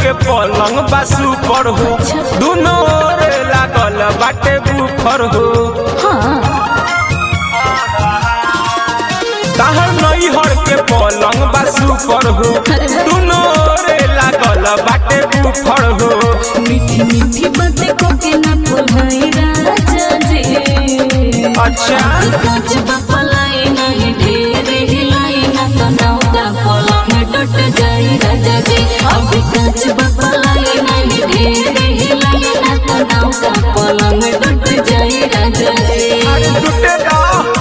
के पलंग बासु पर हो दोनों ओर लागल बाटे बुफर हो ताहर नैहर के पलंग बासु पर हो दोनों ओर लागल बाटे बुफर हो। मीठी मीठी बातें को के ना बोलाई राजा जी। अच्छा कांच बपलाई नहीं ढेर हिलाई ना तो नौका पलंग टूट जाई राजा जी। अभी कांच बपलाई नहीं ढेर हिलाई ना तो नौका पलंग टूट जाई राजा जी। टूटेगा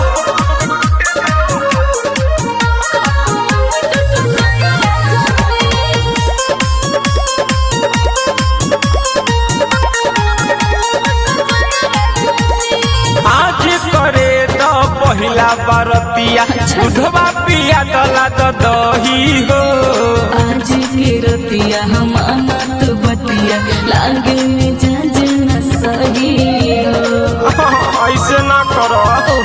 पहिला बरतिया दूधवा पिया दला दही हो। आज के रतिया हम अनत बतिया लागे में जाजना सही हो। ऐसे ना करो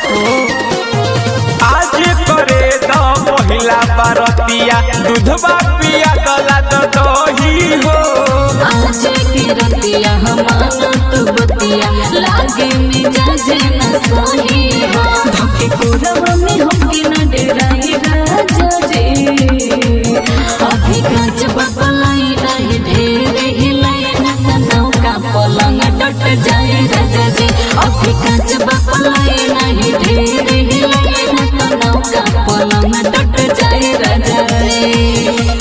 आज करे द पहिला बरतिया दूधवा पिया दला दही हो। आज के रतिया हम अनत बतिया लागे में जाजना सही हो। धोखे कोरवा में होके न डेराई राजा जी। अभी कांच बपलाई नहीं ढेर हिलाई ना तो नौका पलंग टूट जाए राजा जी। अभी कांच बपलाई नहीं ढेर हिलाई ना तो नौका पलंग टूट जाए राजा जी।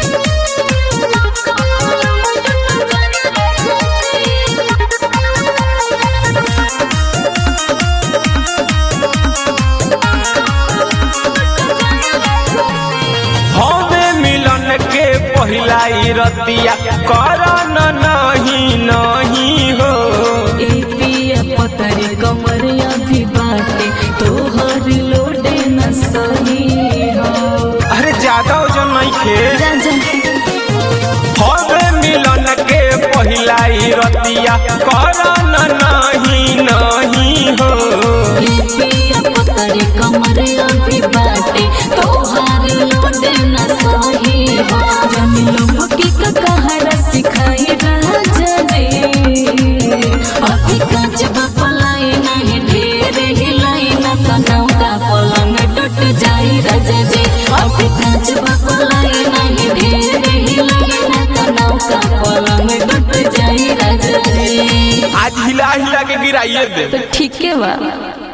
पहिला रतिया करन नहीं हो। पिया पतरी कमर अभी बाटे तोहर लोडे न सही हो। अरे ज्यादा वजन नहीं खे हवे मिलन के पहिला रतिया करन नहीं हो। पिया पतरी कमर अभी बाटे तोहर लोडे न सही हो। जमीलों की कहरा सिखाई राजा जी। अभी कांच बपलाई नहीं ढेर हिलाई ना तो नौका पलंग टूट जाई राजा जी। अभी कांच बपलाई नहीं ढेर हिलाई ना तो नौका पलंग टूट जाई राजा जी। आज हिला हिला के गिराइए दे तो ठीक है बा।